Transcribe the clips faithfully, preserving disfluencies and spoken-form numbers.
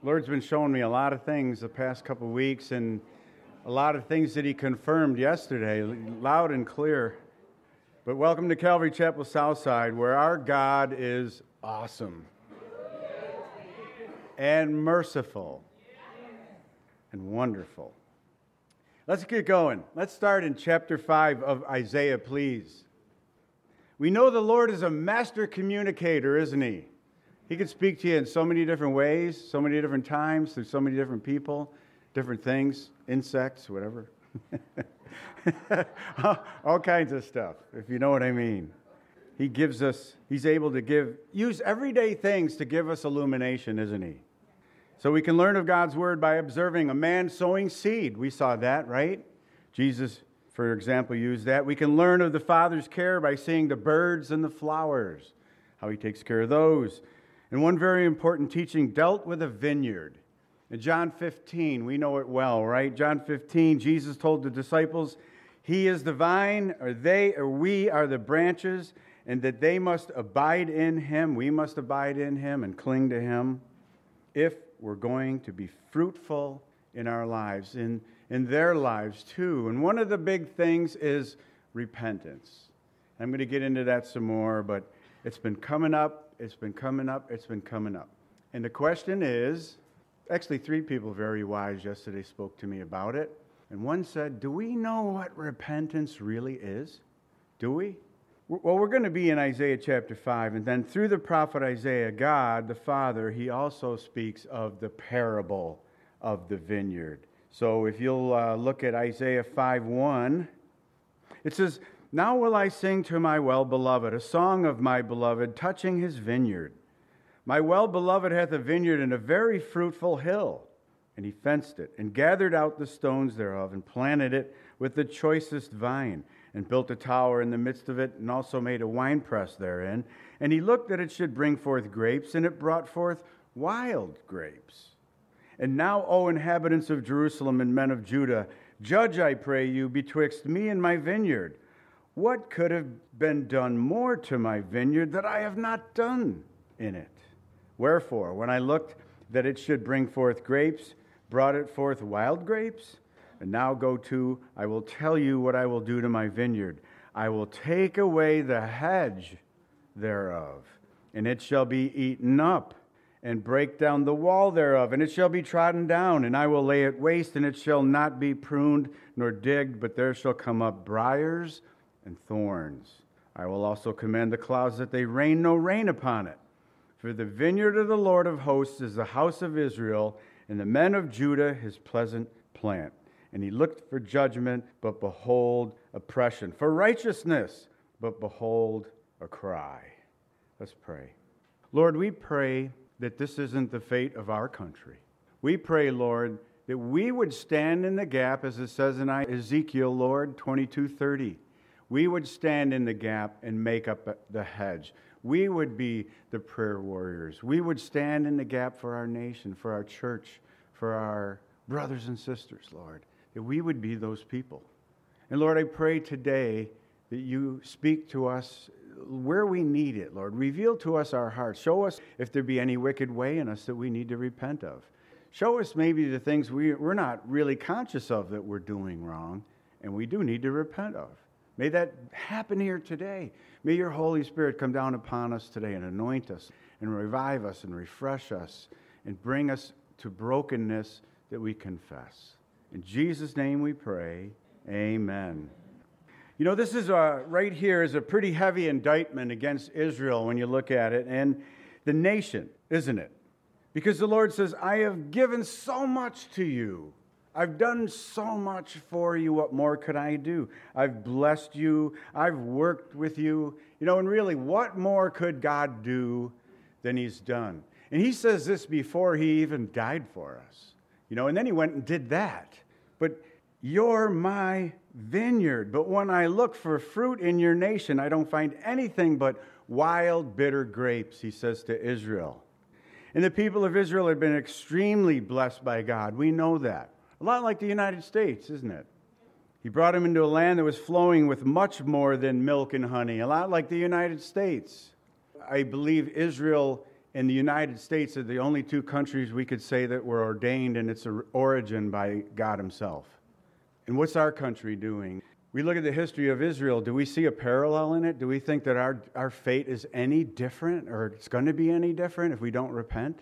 Lord's been showing me a lot of things the past couple of weeks, and a lot of things that He confirmed yesterday, loud and clear. But welcome to Calvary Chapel Southside, where our God is awesome and merciful and wonderful. Let's get going. Let's start in chapter five of Isaiah, please. We know the Lord is a master communicator, isn't He? He can speak to you in so many different ways, so many different times, through so many different people, different things, insects, whatever. All kinds of stuff, if you know what I mean. He gives us, He's able to give, use everyday things to give us illumination, isn't He? So we can learn of God's Word by observing a man sowing seed. We saw that, right? Jesus, for example, used that. We can learn of the Father's care by seeing the birds and the flowers, how He takes care of those. And one very important teaching dealt with a vineyard. In John fifteen, we know it well, right? John fifteen, Jesus told the disciples, He is the vine, or they, or we are the branches, and that they must abide in Him. We must abide in Him and cling to Him if we're going to be fruitful in our lives, in, in their lives too. And one of the big things is repentance. I'm going to get into that some more, but it's been coming up. It's been coming up, it's been coming up. And the question is, actually three people very wise yesterday spoke to me about it. And one said, do we know what repentance really is? Do we? Well, we're going to be in Isaiah chapter five. And then through the prophet Isaiah, God, the Father, He also speaks of the parable of the vineyard. So if you'll uh, look at Isaiah five one, it says, Now will I sing to my well-beloved, a song of my beloved, touching his vineyard. My well-beloved hath a vineyard in a very fruitful hill, and he fenced it, and gathered out the stones thereof, and planted it with the choicest vine, and built a tower in the midst of it, and also made a winepress therein. And he looked that it should bring forth grapes, and it brought forth wild grapes. And now, O inhabitants of Jerusalem and men of Judah, judge, I pray you, betwixt me and my vineyard. What could have been done more to my vineyard that I have not done in it? Wherefore, when I looked that it should bring forth grapes, brought it forth wild grapes? And now go to, I will tell you what I will do to my vineyard. I will take away the hedge thereof, and it shall be eaten up, and break down the wall thereof, and it shall be trodden down, and I will lay it waste, and it shall not be pruned nor digged, but there shall come up briars and thorns. I will also command the clouds that they rain no rain upon it. For the vineyard of the Lord of hosts is the house of Israel, and the men of Judah his pleasant plant. And he looked for judgment, but behold, oppression. For righteousness, but behold, a cry. Let's pray. Lord, we pray that this isn't the fate of our country. We pray, Lord, that we would stand in the gap, as it says in Ezekiel, Lord, twenty-two thirty. We would stand in the gap and make up the hedge. We would be the prayer warriors. We would stand in the gap for our nation, for our church, for our brothers and sisters, Lord, that we would be those people. And Lord, I pray today that you speak to us where we need it, Lord. Reveal to us our hearts. Show us if there be any wicked way in us that we need to repent of. Show us maybe the things we, we're not really conscious of that we're doing wrong, and we do need to repent of. May that happen here today. May your Holy Spirit come down upon us today and anoint us and revive us and refresh us and bring us to brokenness that we confess. In Jesus' name we pray, amen. You know, this is a, right here is a pretty heavy indictment against Israel when you look at it, and the nation, isn't it? Because the Lord says, I have given so much to you. I've done so much for you. What more could I do? I've blessed you. I've worked with you. You know, and really, what more could God do than He's done? And He says this before He even died for us. You know, and then He went and did that. But you're my vineyard. But when I look for fruit in your nation, I don't find anything but wild, bitter grapes, He says to Israel. And the people of Israel had been extremely blessed by God. We know that. A lot like the United States, isn't it? He brought them into a land that was flowing with much more than milk and honey. A lot like the United States. I believe Israel and the United States are the only two countries we could say that were ordained in its origin by God himself. And what's our country doing? We look at the history of Israel. Do we see a parallel in it? Do we think that our, our fate is any different, or it's going to be any different if we don't repent?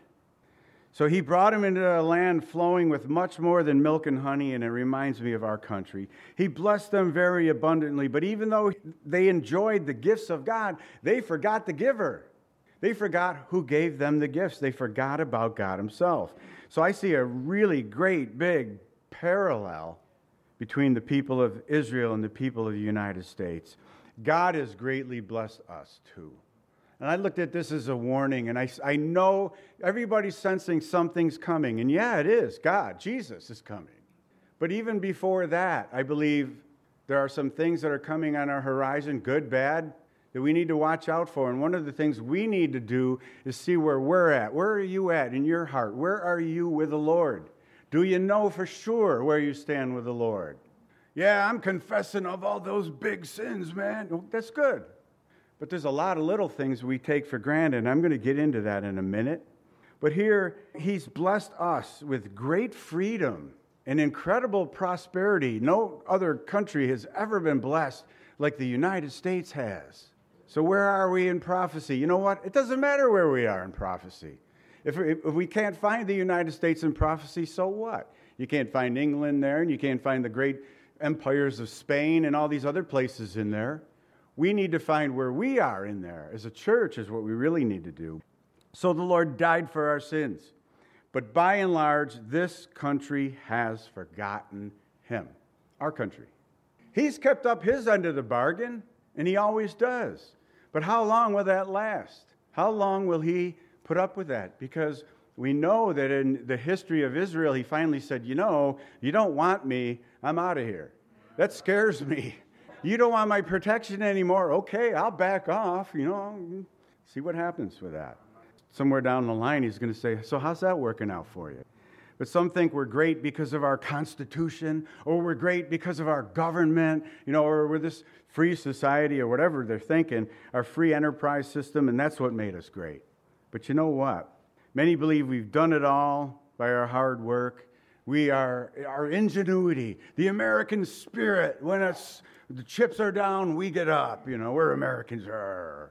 So he brought them into a land flowing with much more than milk and honey, and it reminds me of our country. He blessed them very abundantly, but even though they enjoyed the gifts of God, they forgot the giver. They forgot who gave them the gifts. They forgot about God himself. So I see a really great big parallel between the people of Israel and the people of the United States. God has greatly blessed us too. And I looked at this as a warning, and I, I know everybody's sensing something's coming. And yeah, it is. God, Jesus is coming. But even before that, I believe there are some things that are coming on our horizon, good, bad, that we need to watch out for. And one of the things we need to do is see where we're at. Where are you at in your heart? Where are you with the Lord? Do you know for sure where you stand with the Lord? Yeah, I'm confessing of all those big sins, man. Well, that's good. But there's a lot of little things we take for granted, and I'm going to get into that in a minute. But here, he's blessed us with great freedom and incredible prosperity. No other country has ever been blessed like the United States has. So where are we in prophecy? You know what? It doesn't matter where we are in prophecy. If, if we can't find the United States in prophecy, so what? You can't find England there, and you can't find the great empires of Spain and all these other places in there. We need to find where we are in there. As a church is what we really need to do. So the Lord died for our sins. But by and large, this country has forgotten him. Our country. He's kept up his end of the bargain, and he always does. But how long will that last? How long will he put up with that? Because we know that in the history of Israel, he finally said, you know, you don't want me, I'm out of here. That scares me. You don't want my protection anymore. Okay, I'll back off, you know, see what happens with that. Somewhere down the line, he's going to say, so how's that working out for you? But some think we're great because of our Constitution, or we're great because of our government, you know, or we're this free society, or whatever they're thinking, our free enterprise system, and that's what made us great. But you know what? Many believe we've done it all by our hard work. We are, our ingenuity, the American spirit, when it's, the chips are down, we get up, you know, we're Americans, are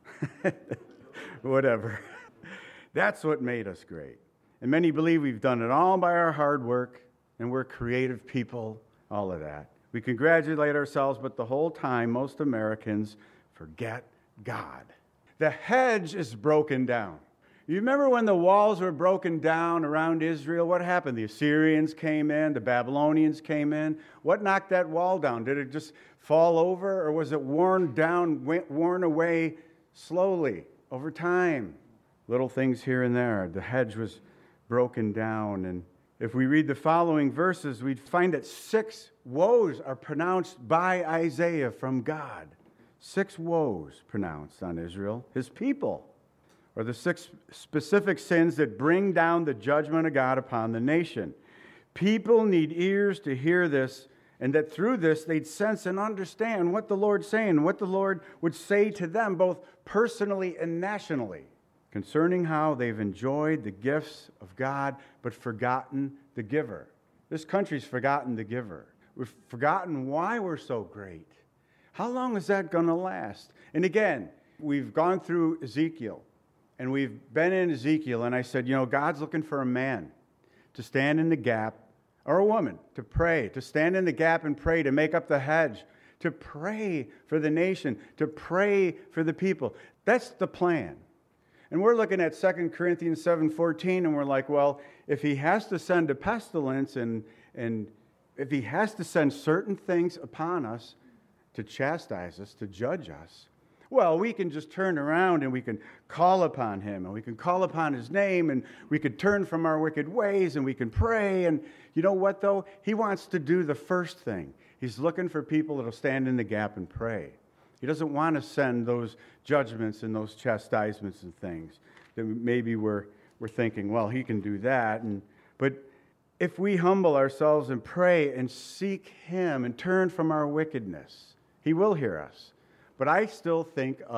whatever. That's what made us great. And many believe we've done it all by our hard work, and we're creative people, all of that. We congratulate ourselves, but the whole time, most Americans forget God. The hedge is broken down. You remember when the walls were broken down around Israel? What happened? The Assyrians came in, the Babylonians came in. What knocked that wall down? Did it just fall over, or was it worn down, worn away slowly over time? Little things here and there. The hedge was broken down. And if we read the following verses, we'd find that six woes are pronounced by Isaiah from God. Six woes pronounced on Israel, his people, or the six specific sins that bring down the judgment of God upon the nation. People need ears to hear this, and that through this they'd sense and understand what the Lord's saying, what the Lord would say to them, both personally and nationally, concerning how they've enjoyed the gifts of God, but forgotten the giver. This country's forgotten the giver. We've forgotten why we're so great. How long is that going to last? And again, we've gone through Ezekiel, and we've been in Ezekiel, and I said, you know, God's looking for a man to stand in the gap, or a woman to pray, to stand in the gap and pray, to make up the hedge, to pray for the nation, to pray for the people. That's the plan. And we're looking at Second Corinthians seven fourteen, and we're like, well, if he has to send a pestilence, and, and if he has to send certain things upon us to chastise us, to judge us, well, we can just turn around and we can call upon him, and we can call upon his name, and we could turn from our wicked ways, and we can pray. And you know what, though? He wants to do the first thing. He's looking for people that will stand in the gap and pray. He doesn't want to send those judgments and those chastisements and things that maybe we're, we're thinking, well, he can do that. And but if we humble ourselves and pray and seek him and turn from our wickedness, he will hear us. But I still think of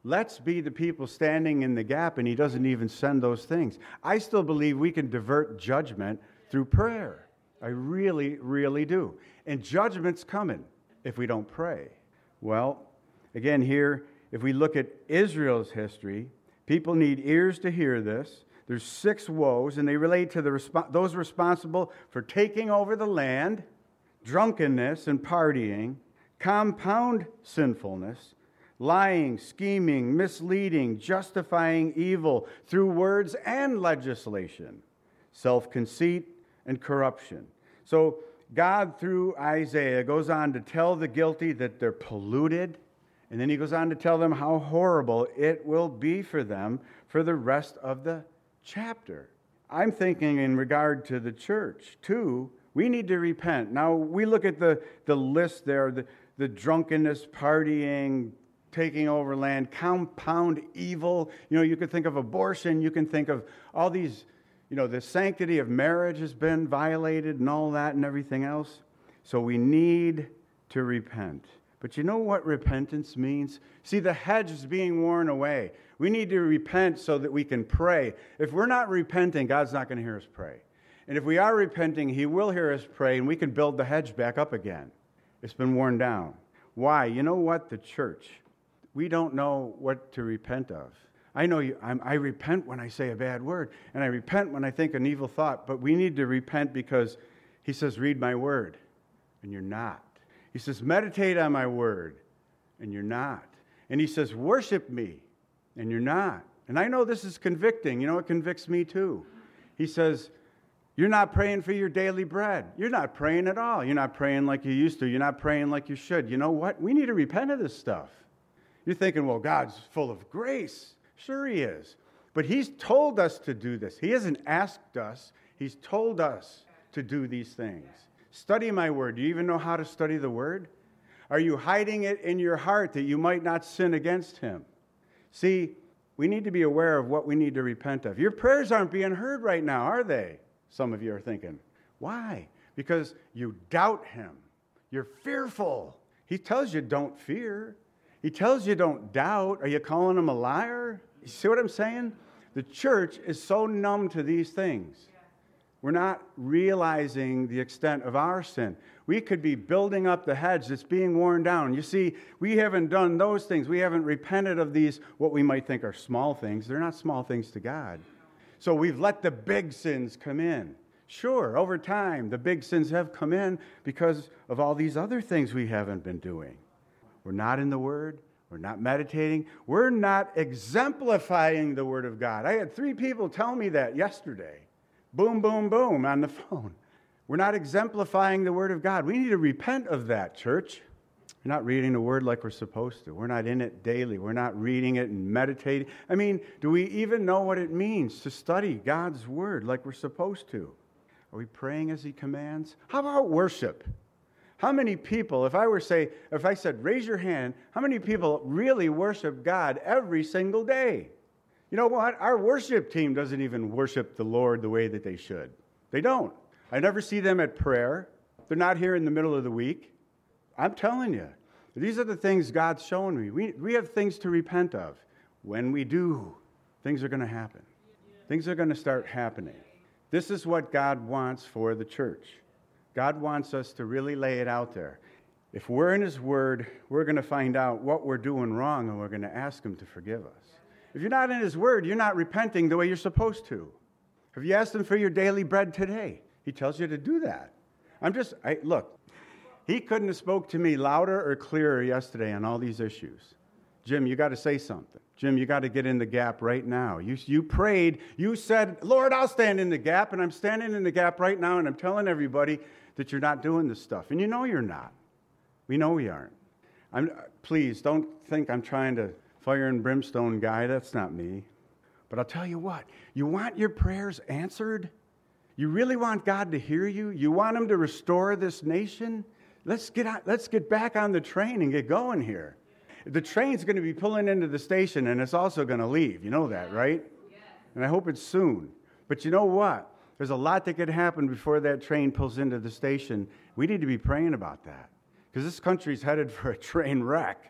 Let's be the people standing in the gap, and he doesn't even send those things. I still believe we can divert judgment through prayer. I really, really do. And judgment's coming if we don't pray. Well, again here, if we look at Israel's history, people need ears to hear this. There's six woes, and they relate to the resp- those responsible for taking over the land, drunkenness and partying, compound sinfulness, lying, scheming, misleading, justifying evil through words and legislation, self-conceit and corruption. So God, through Isaiah, goes on to tell the guilty that they're polluted, and then he goes on to tell them how horrible it will be for them for the rest of the chapter. I'm thinking in regard to the church, too, we need to repent. Now, we look at the, the list there, the, the drunkenness, partying, taking over land, compound evil. You know, you could think of abortion. You can think of all these, you know, the sanctity of marriage has been violated and all that and everything else. So we need to repent. But you know what repentance means? See, the hedge is being worn away. We need to repent so that we can pray. If we're not repenting, God's not going to hear us pray. And if we are repenting, he will hear us pray, and we can build the hedge back up again. It's been worn down. Why? You know what? The church. We don't know what to repent of. I know you, I'm, I repent when I say a bad word, and I repent when I think an evil thought, but we need to repent because he says, read my word, and you're not. He says, meditate on my word, and you're not. And he says, worship me, and you're not. And I know this is convicting. You know, it convicts me too. He says, you're not praying for your daily bread. You're not praying at all. You're not praying like you used to. You're not praying like you should. You know what? We need to repent of this stuff. You're thinking, well, God's full of grace. Sure he is. But he's told us to do this. He hasn't asked us. He's told us to do these things. Study my word. Do you even know how to study the word? Are you hiding it in your heart that you might not sin against him? See, we need to be aware of what we need to repent of. Your prayers aren't being heard right now, are they? Some of you are thinking. Why? Because you doubt him. You're fearful. He tells you don't fear. He tells you don't doubt. Are you calling him a liar? You see what I'm saying? The church is so numb to these things. We're not realizing the extent of our sin. We could be building up the hedge that's being worn down. You see, we haven't done those things. We haven't repented of these, what we might think are small things. They're not small things to God. So we've let the big sins come in. Sure, over time, the big sins have come in because of all these other things we haven't been doing. We're not in the Word. We're not meditating. We're not exemplifying the Word of God. I had three people tell me that yesterday. Boom, boom, boom on the phone. We're not exemplifying the Word of God. We need to repent of that, church. We're not reading the Word like we're supposed to. We're not in it daily. We're not reading it and meditating. I mean, do we even know what it means to study God's Word like we're supposed to? Are we praying as he commands? How about worship? How many people, if I were say, if I said, raise your hand, how many people really worship God every single day? You know what? Our worship team doesn't even worship the Lord the way that they should. They don't. I never see them at prayer. They're not here in the middle of the week. I'm telling you, these are the things God's showing me. We, we have things to repent of. When we do, things are going to happen. Things are going to start happening. This is what God wants for the church. God wants us to really lay it out there. If we're in his word, we're going to find out what we're doing wrong, and we're going to ask him to forgive us. If you're not in his word, you're not repenting the way you're supposed to. Have you asked him for your daily bread today? He tells you to do that. I'm just, I, look, he couldn't have spoke to me louder or clearer yesterday on all these issues. Jim, you got to say something. Jim, you got to get in the gap right now. You, you prayed. You said, Lord, I'll stand in the gap, and I'm standing in the gap right now, and I'm telling everybody that you're not doing this stuff. And you know you're not. We know we aren't. I'm, please, don't think I'm trying to fire and brimstone guy. That's not me. But I'll tell you what. You want your prayers answered? You really want God to hear you? You want him to restore this nation? Let's get out, let's get back on the train and get going here. The train's going to be pulling into the station, and it's also going to leave. You know that, right? Yes. And I hope it's soon. But you know what? There's a lot that could happen before that train pulls into the station. We need to be praying about that, because this country's headed for a train wreck.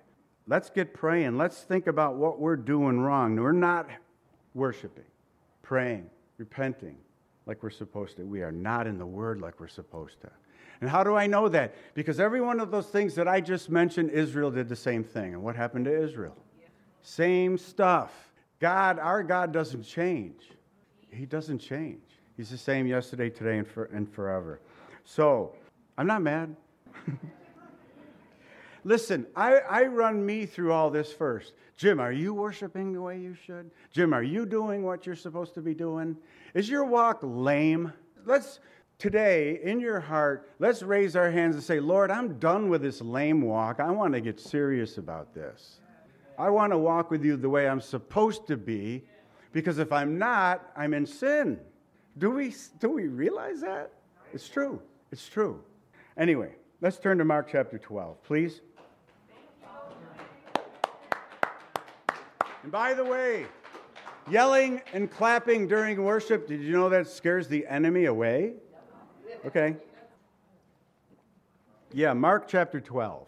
Let's get praying. Let's think about what we're doing wrong. We're not worshiping, praying, repenting like we're supposed to. We are not in the Word like we're supposed to. And how do I know that? Because every one of those things that I just mentioned, Israel did the same thing. And what happened to Israel? Yeah. Same stuff. God, our God doesn't change. He doesn't change. He's the same yesterday, today, and, for, and forever. So, I'm not mad. Listen, I, I run me through all this first. Jim, are you worshiping the way you should? Jim, are you doing what you're supposed to be doing? Is your walk lame? Let's, today, in your heart, let's raise our hands and say, Lord, I'm done with this lame walk. I want to get serious about this. I want to walk with you the way I'm supposed to be, because if I'm not, I'm in sin. Do we, do we realize that? It's true. It's true. Anyway, let's turn to Mark chapter twelve, please. And by the way, yelling and clapping during worship, did you know that scares the enemy away? Okay. Yeah, Mark chapter twelve.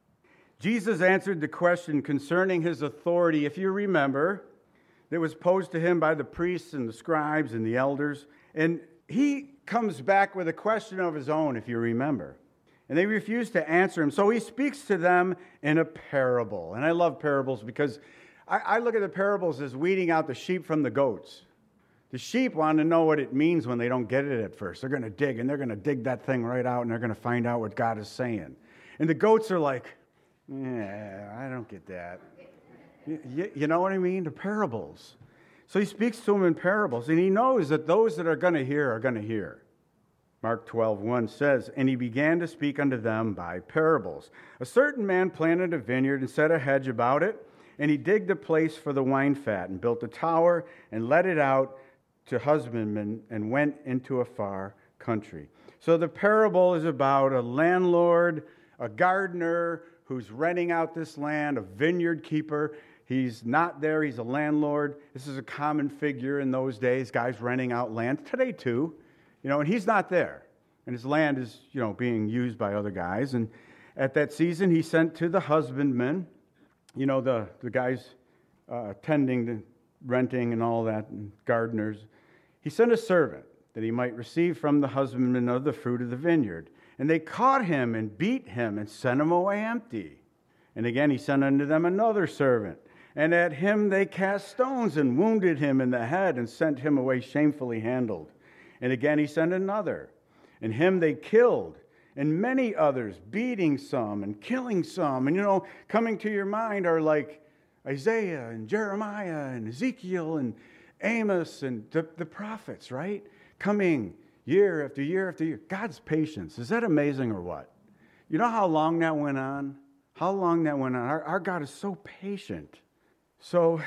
Jesus answered the question concerning his authority, if you remember, that was posed to him by the priests and the scribes and the elders. And he comes back with a question of his own, if you remember. And they refuse to answer him. So he speaks to them in a parable. And I love parables because I, I look at the parables as weeding out the sheep from the goats. The sheep want to know what it means when they don't get it at first. They're going to dig, and they're going to dig that thing right out, and they're going to find out what God is saying. And the goats are like, yeah, I don't get that. You, you know what I mean? The parables. So he speaks to them in parables, and he knows that those that are going to hear are going to hear. Mark twelve one says, and he began to speak unto them by parables. A certain man planted a vineyard and set a hedge about it, and he digged a place for the wine fat, and built a tower, and let it out to husbandmen, and went into a far country. So the parable is about a landlord, a gardener, who's renting out this land, a vineyard keeper. He's not there, he's a landlord. This is a common figure in those days, guys renting out land. Today too, you know, and he's not there. And his land is, you know, being used by other guys. And at that season, he sent to the husbandmen, you know, the, the guys uh, tending, the renting and all that, and gardeners. He sent a servant that he might receive from the husbandman of the fruit of the vineyard. And they caught him and beat him and sent him away empty. And again he sent unto them another servant. And at him they cast stones and wounded him in the head and sent him away shamefully handled. And again he sent another. And him they killed. And many others, beating some and killing some. And you know, coming to your mind are like Isaiah and Jeremiah and Ezekiel and Amos and the, the prophets, right? Coming year after year after year. God's patience. Is that amazing or what? You know how long that went on? How long that went on? Our, our God is so patient. So,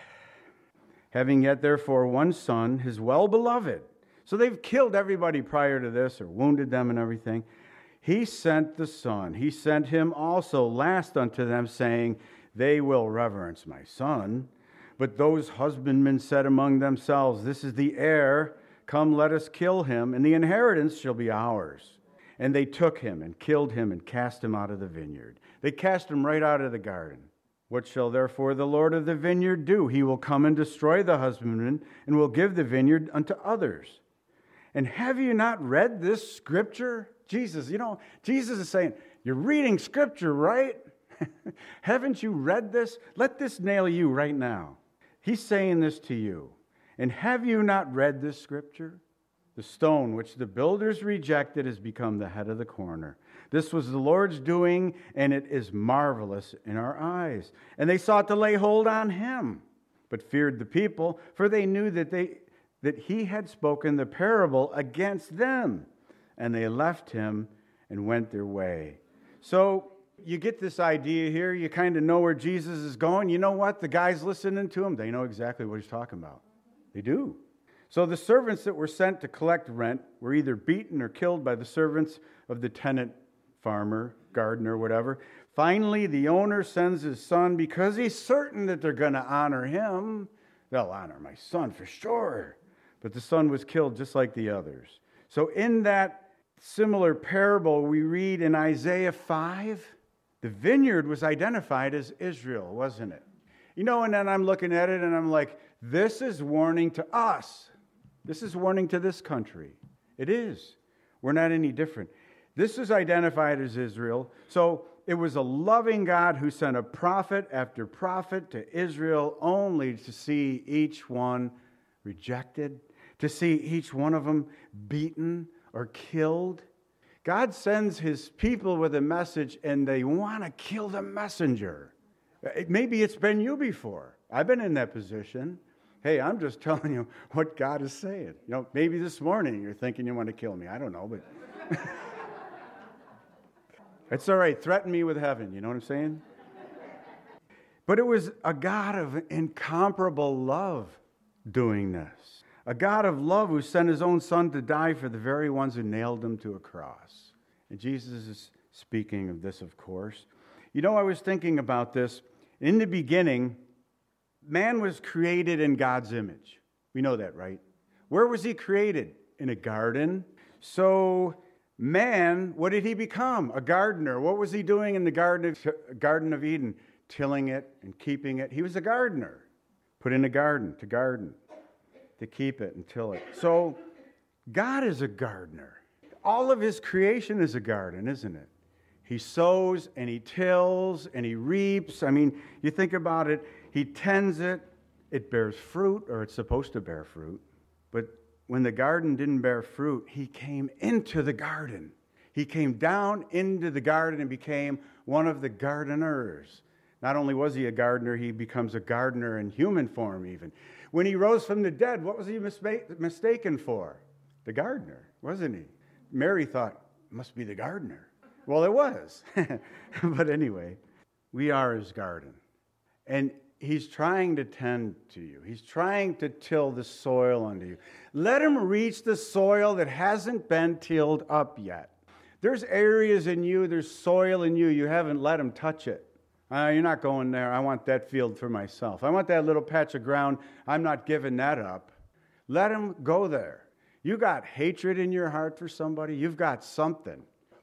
having yet therefore one son, his well-beloved. So they've killed everybody prior to this or wounded them and everything. He sent the son. He sent him also last unto them, saying, they will reverence my son. But those husbandmen said among themselves, this is the heir. Come, let us kill him, and the inheritance shall be ours. And they took him and killed him and cast him out of the vineyard. They cast him right out of the garden. What shall therefore the Lord of the vineyard do? He will come and destroy the husbandman and will give the vineyard unto others. And have you not read this scripture? Jesus, you know, Jesus is saying, you're reading scripture, right? Haven't you read this? Let this nail you right now. He's saying this to you. And have you not read this scripture? The stone which the builders rejected has become the head of the corner. This was the Lord's doing, and it is marvelous in our eyes. And they sought to lay hold on him, but feared the people, for they knew that they that he had spoken the parable against them. And they left him and went their way. So you get this idea here. You kind of know where Jesus is going. You know what? The guys listening to him, they know exactly what he's talking about. They do. So the servants that were sent to collect rent were either beaten or killed by the servants of the tenant farmer, gardener, whatever. Finally, the owner sends his son because he's certain that they're going to honor him. They'll honor my son for sure. But the son was killed just like the others. So in that similar parable we read in Isaiah five, The vineyard was identified as Israel, wasn't it? You know, and then I'm looking at it and I'm like, this is warning to us. This is warning to this country. It is. We're not any different. This is identified as Israel. So it was a loving God who sent a prophet after prophet to Israel only to see each one rejected, to see each one of them beaten or killed. God sends his people with a message and they want to kill the messenger. Maybe it's been you before. I've been in that position. Hey, I'm just telling you what God is saying. You know, maybe this morning you're thinking you want to kill me. I don't know, but it's all right. Threaten me with heaven. You know what I'm saying? But it was a God of incomparable love doing this. A God of love who sent his own son to die for the very ones who nailed him to a cross. And Jesus is speaking of this, of course. You know, I was thinking about this. In the beginning, man was created in God's image. We know that, right? Where was he created? In a garden. So man, what did he become? A gardener. What was he doing in the Garden of, Garden of Eden? Tilling it and keeping it. He was a gardener. Put in a garden, to garden, to keep it and till it. So God is a gardener. All of his creation is a garden, isn't it? He sows and he tills and he reaps. I mean, you think about it, he tends it, it bears fruit, or it's supposed to bear fruit. But when the garden didn't bear fruit, he came into the garden. He came down into the garden and became one of the gardeners. Not only was he a gardener, he becomes a gardener in human form even. When he rose from the dead, what was he misma- mistaken for? The gardener, wasn't he? Mary thought, must be the gardener. Well, it was. But anyway, we are his garden. And he's trying to tend to you. He's trying to till the soil under you. Let him reach the soil that hasn't been tilled up yet. There's areas in you, there's soil in you, you haven't let him touch it. Uh, you're not going there. I want that field for myself. I want that little patch of ground. I'm not giving that up. Let him go there. You got hatred in your heart for somebody. You've got something.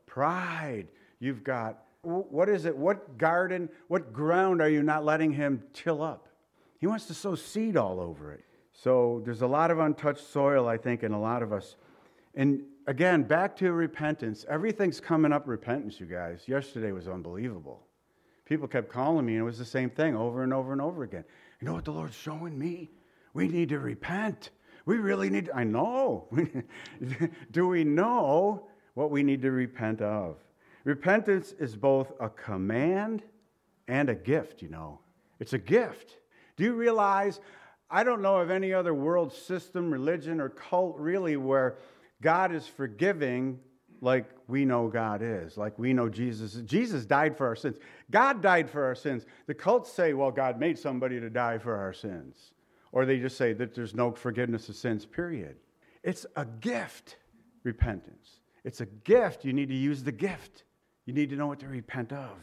Pride. You've got, what is it? What garden, what ground are you not letting him till up? He wants to sow seed all over it. So there's a lot of untouched soil, I think, in a lot of us. And again, back to repentance. Everything's coming up repentance, you guys. Yesterday was unbelievable. People kept calling me, and it was the same thing over and over and over again. You know what the Lord's showing me? We need to repent. We really need to, I know. Do we know what we need to repent of? Repentance is both a command and a gift, you know. It's a gift. Do you realize, I don't know of any other world system, religion, or cult really where God is forgiving like we know God is, like we know Jesus. Jesus died for our sins. God died for our sins. The cults say, well, God made somebody to die for our sins. Or they just say that there's no forgiveness of sins, period. It's a gift, repentance. It's a gift. You need to use the gift. You need to know what to repent of.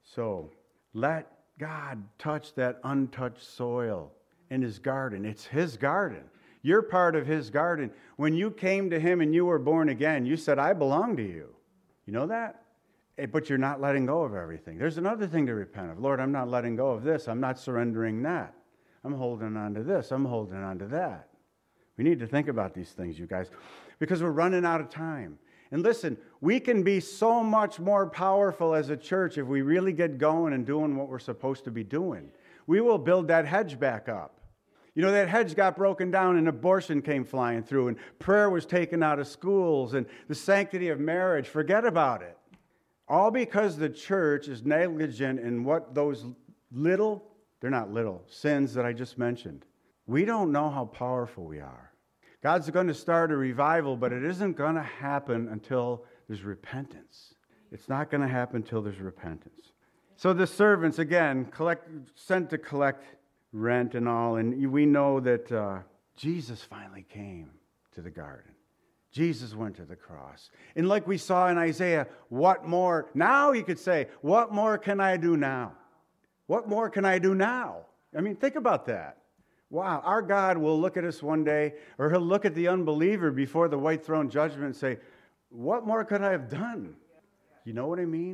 So let God touch that untouched soil in his garden. It's his garden. You're part of his garden. When you came to him and you were born again, you said, I belong to you. You know that? But you're not letting go of everything. There's another thing to repent of. Lord, I'm not letting go of this. I'm not surrendering that. I'm holding on to this. I'm holding on to that. We need to think about these things, you guys, because we're running out of time. And listen, we can be so much more powerful as a church if we really get going and doing what we're supposed to be doing. We will build that hedge back up. You know, that hedge got broken down and abortion came flying through and prayer was taken out of schools and the sanctity of marriage. Forget about it. All because the church is negligent in what those little, they're not little, sins that I just mentioned. We don't know how powerful we are. God's going to start a revival, but it isn't going to happen until there's repentance. It's not going to happen until there's repentance. So the servants, again, collect, sent to collect rent and all, and we know that uh, Jesus finally came to the garden. Jesus went to the cross. And like we saw in Isaiah, what more? Now you could say, what more can I do now? What more can I do now? I mean, think about that. Wow, our God will look at us one day, or he'll look at the unbeliever before the white throne judgment and say, what more could I have done? You know what I mean?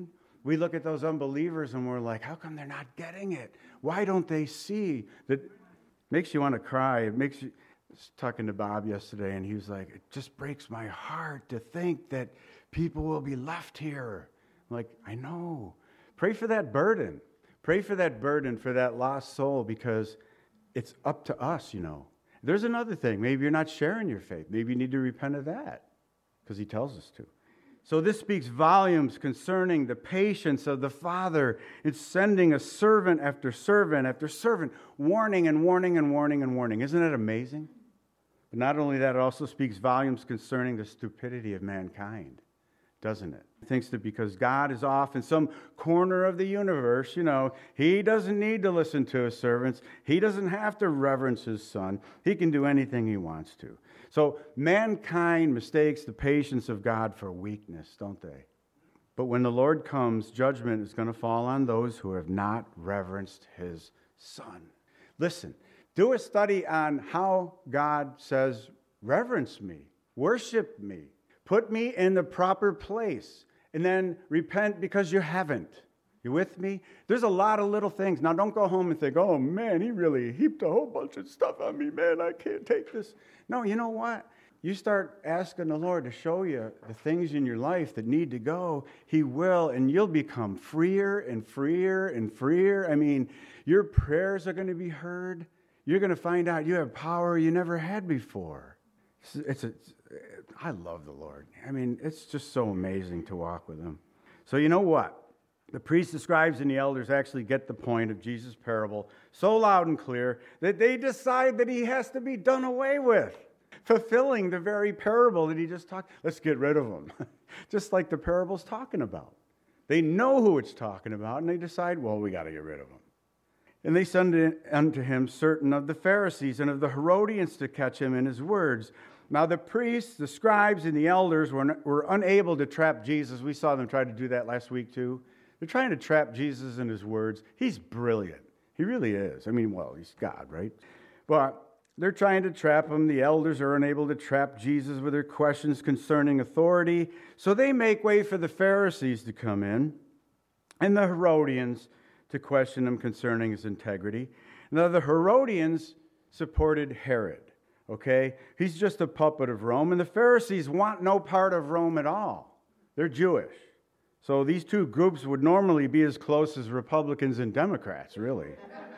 We look at those unbelievers and we're like, how come they're not getting it? Why don't they see? That makes you want to cry. It makes you... I was talking to Bob yesterday, and he was like, it just breaks my heart to think that people will be left here. I'm like, I know. Pray for that burden. Pray for that burden for that lost soul, because it's up to us, you know. There's another thing. Maybe you're not sharing your faith. Maybe you need to repent of that, because he tells us to. So this speaks volumes concerning the patience of the Father in sending a servant after servant after servant, warning and warning and warning and warning. Isn't that amazing? But not only that, it also speaks volumes concerning the stupidity of mankind, doesn't it? It thinks that because God is off in some corner of the universe, you know, he doesn't need to listen to his servants. He doesn't have to reverence his son. He can do anything he wants to. So mankind mistakes the patience of God for weakness, don't they? But when the Lord comes, judgment is going to fall on those who have not reverenced his son. Listen, do a study on how God says, reverence me, worship me, put me in the proper place, and then repent because you haven't. You with me? There's a lot of little things. Now, don't go home and think, oh, man, he really heaped a whole bunch of stuff on me. Man, I can't take this. No, you know what? You start asking the Lord to show you the things in your life that need to go. He will, and you'll become freer and freer and freer. I mean, your prayers are going to be heard. You're going to find out you have power you never had before. It's, it's a, I love the Lord. I mean, it's just so amazing to walk with him. So you know what? The priests, the scribes, and the elders actually get the point of Jesus' parable so loud and clear that they decide that he has to be done away with, fulfilling the very parable that he just talked. Let's get rid of him, just like the parable's talking about. They know who it's talking about, and they decide, well, we got to get rid of him. And they send unto him certain of the Pharisees and of the Herodians to catch him in his words. Now the priests, the scribes, and the elders were, were unable to trap Jesus. We saw them try to do that last week too. They're trying to trap Jesus in his words. He's brilliant. He really is. I mean, well, he's God, right? But they're trying to trap him. The elders are unable to trap Jesus with their questions concerning authority. So they make way for the Pharisees to come in and the Herodians to question him concerning his integrity. Now, the Herodians supported Herod, okay? He's just a puppet of Rome, and the Pharisees want no part of Rome at all. They're Jewish. So these two groups would normally be as close as Republicans and Democrats, really.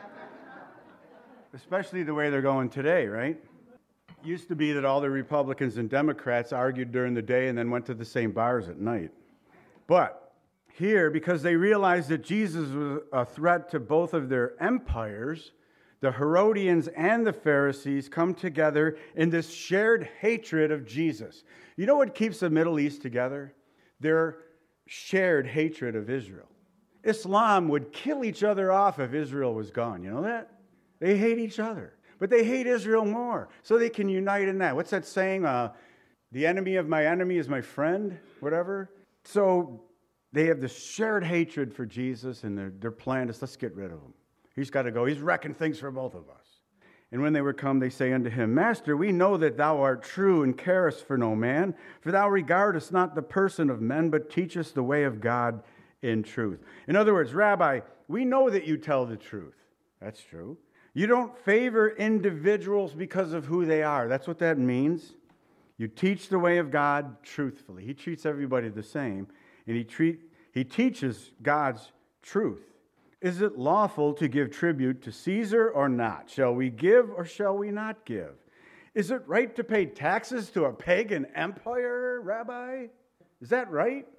Especially the way they're going today, right? It used to be that all the Republicans and Democrats argued during the day and then went to the same bars at night. But here, because they realized that Jesus was a threat to both of their empires, the Herodians and the Pharisees come together in this shared hatred of Jesus. You know what keeps the Middle East together? Their shared hatred of Israel. Islam would kill each other off if Israel was gone. You know that? They hate each other. But they hate Israel more, so they can unite in that. What's that saying? Uh, the enemy of my enemy is my friend, whatever. So they have this shared hatred for Jesus, and their, their plan is, let's get rid of him. He's got to go. He's wrecking things for both of us. And when they were come, they say unto him, Master, we know that thou art true and carest for no man, for thou regardest not the person of men, but teachest the way of God in truth. In other words, Rabbi, we know that you tell the truth. That's true. You don't favor individuals because of who they are. That's what that means. You teach the way of God truthfully. He treats everybody the same, and he treat he teaches God's truth. Is it lawful to give tribute to Caesar or not? Shall we give or shall we not give? Is it right to pay taxes to a pagan empire, Rabbi? Is that right?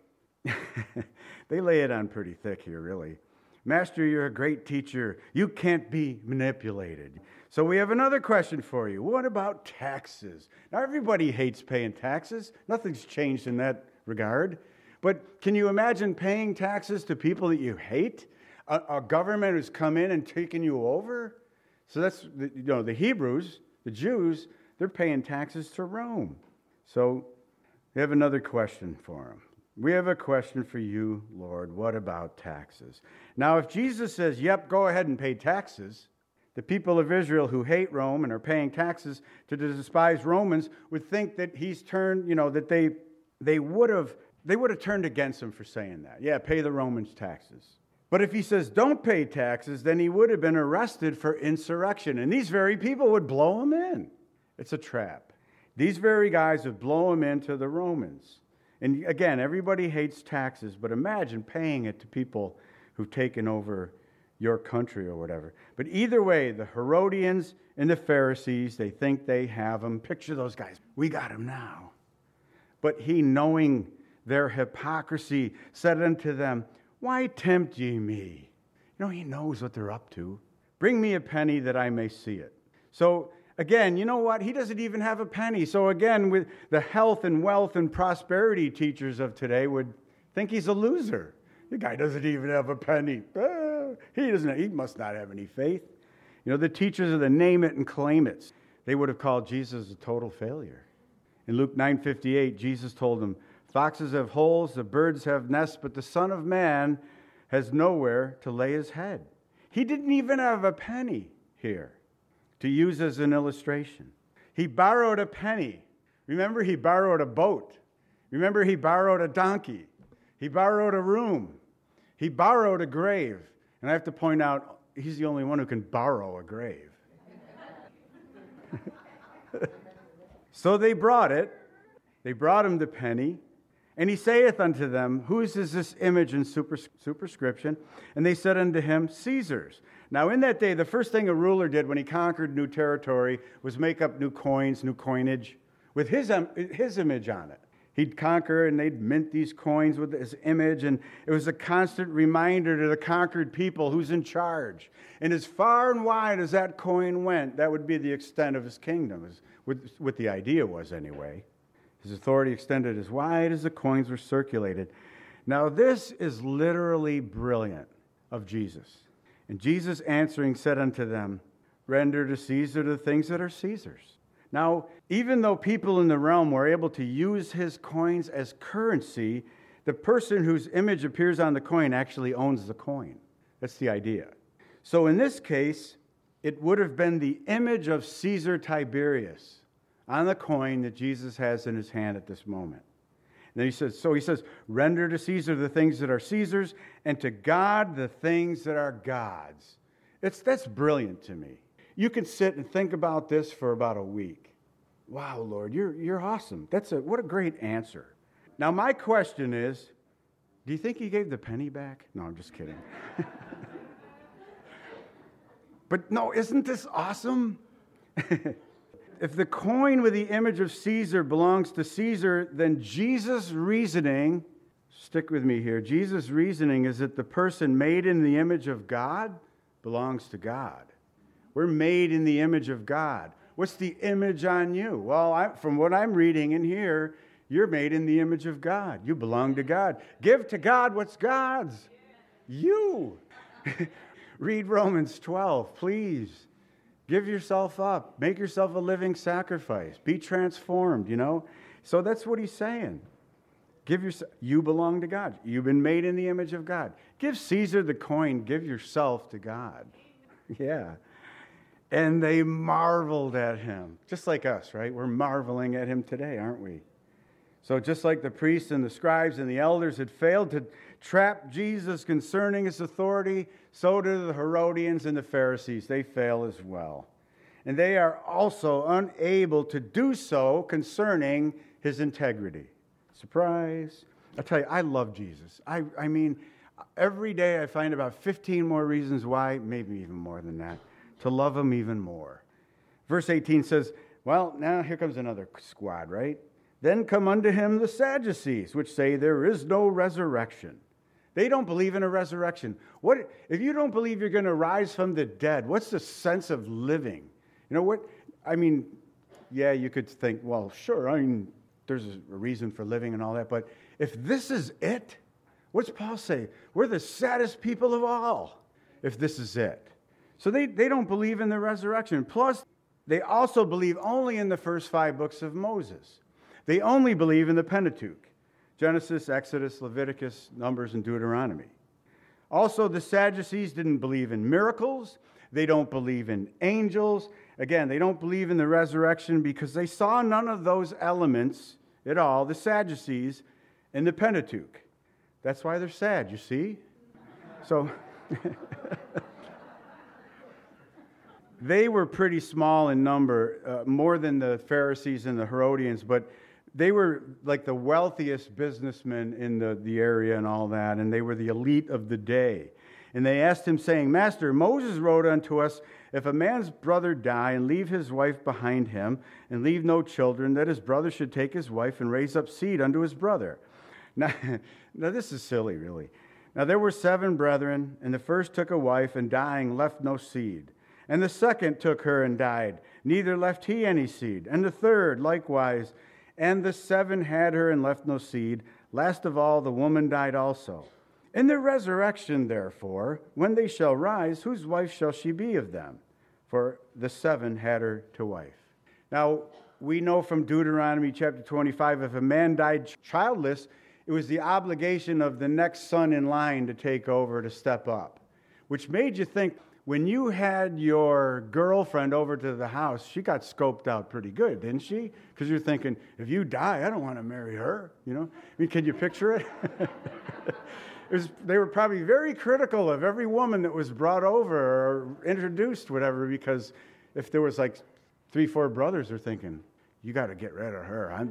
They lay it on pretty thick here, really. Master, you're a great teacher. You can't be manipulated. So we have another question for you. What about taxes? Now, everybody hates paying taxes. Nothing's changed in that regard. But can you imagine paying taxes to people that you hate? A, a government who's come in and taken you over? So that's, the, you know, the Hebrews, the Jews, they're paying taxes to Rome. So we have another question for them. We have a question for you, Lord. What about taxes? Now, if Jesus says, yep, go ahead and pay taxes, the people of Israel who hate Rome and are paying taxes to the despised Romans would think that he's turned, you know, that they they would have they would have turned against him for saying that. Yeah, pay the Romans taxes. But if he says don't pay taxes, then he would have been arrested for insurrection. And these very people would blow him in. It's a trap. These very guys would blow him into the Romans. And again, everybody hates taxes, but imagine paying it to people who've taken over your country or whatever. But either way, the Herodians and the Pharisees, they think they have him. Picture those guys. We got him now. But he, knowing their hypocrisy, said unto them, why tempt ye me? You know, he knows what they're up to. Bring me a penny that I may see it. So again, you know what? He doesn't even have a penny. So again, with the health and wealth and prosperity teachers of today would think he's a loser. The guy doesn't even have a penny. Ah, he doesn't. He must not have any faith. You know, the teachers of the name it and claim it, they would have called Jesus a total failure. In Luke nine fifty-eight, Jesus told them, foxes have holes, the birds have nests, but the Son of Man has nowhere to lay his head. He didn't even have a penny here to use as an illustration. He borrowed a penny. Remember, he borrowed a boat. Remember, he borrowed a donkey. He borrowed a room. He borrowed a grave. And I have to point out, he's the only one who can borrow a grave. So they brought it. They brought him the penny. And he saith unto them, whose is this image and superscription? And they said unto him, Caesar's. Now in that day, the first thing a ruler did when he conquered new territory was make up new coins, new coinage, with his, his image on it. He'd conquer and they'd mint these coins with his image, and it was a constant reminder to the conquered people who's in charge. And as far and wide as that coin went, that would be the extent of his kingdom, is what the idea was anyway. His authority extended as wide as the coins were circulated. Now this is literally brilliant of Jesus. And Jesus answering said unto them, render to Caesar the things that are Caesar's. Now, even though people in the realm were able to use his coins as currency, the person whose image appears on the coin actually owns the coin. That's the idea. So in this case, it would have been the image of Caesar Tiberius on the coin that Jesus has in his hand at this moment. And then he says, so he says, render to Caesar the things that are Caesar's, and to God the things that are God's. It's, that's brilliant to me. You can sit and think about this for about a week. Wow, Lord, you're, you're awesome. That's a, what a great answer. Now, my question is, do you think he gave the penny back? No, I'm just kidding. But no, isn't this awesome? If the coin with the image of Caesar belongs to Caesar, then Jesus' reasoning, stick with me here, Jesus' reasoning is that the person made in the image of God belongs to God. We're made in the image of God. What's the image on you? Well, I, from what I'm reading in here, you're made in the image of God. You belong to God. Give to God what's God's. You. Read Romans twelve, please. Give yourself up. Make yourself a living sacrifice. Be transformed, you know. So that's what he's saying. Give yourself. You belong to God. You've been made in the image of God. Give Caesar the coin. Give yourself to God. Yeah. And they marveled at him. Just like us, right? We're marveling at him today, aren't we? So just like the priests and the scribes and the elders had failed to trap Jesus concerning his authority, so do the Herodians and the Pharisees. They fail as well. And they are also unable to do so concerning his integrity. Surprise. I tell you, I love Jesus. I, I mean, every day I find about fifteen more reasons why, maybe even more than that, to love him even more. Verse eighteen says, well, now here comes another squad, right? Then come unto him the Sadducees, which say there is no resurrection. They don't believe in a resurrection. What if you don't believe you're going to rise from the dead? What's the sense of living? You know what? I mean, yeah, you could think, well, sure, I mean, there's a reason for living and all that, but if this is it, what's Paul say? We're the saddest people of all, if this is it. So they, they don't believe in the resurrection. Plus, they also believe only in the first five books of Moses. They only believe in the Pentateuch: Genesis, Exodus, Leviticus, Numbers, and Deuteronomy. Also, the Sadducees didn't believe in miracles. They don't believe in angels. Again, they don't believe in the resurrection because they saw none of those elements at all, the Sadducees, in the Pentateuch. That's why they're sad, you see? So they were pretty small in number, uh, more than the Pharisees and the Herodians, but they were like the wealthiest businessmen in the, the area and all that, and they were the elite of the day. And they asked him, saying, Master, Moses wrote unto us, if a man's brother die and leave his wife behind him, and leave no children, that his brother should take his wife and raise up seed unto his brother. Now, now this is silly, really. Now there were seven brethren, and the first took a wife, and dying left no seed. And the second took her and died, neither left he any seed. And the third likewise. And the seven had her and left no seed. Last of all, the woman died also. In the resurrection, therefore, when they shall rise, whose wife shall she be of them? For the seven had her to wife. Now, we know from Deuteronomy chapter twenty-five, if a man died childless, it was the obligation of the next son in line to take over, to step up. Which made you think, when you had your girlfriend over to the house, she got scoped out pretty good, didn't she? Because you're thinking, if you die, I don't want to marry her. You know, I mean, can you picture it? it was, they were probably very critical of every woman that was brought over or introduced, whatever, because if there was like three, four brothers, they're thinking, you got to get rid of her. I'm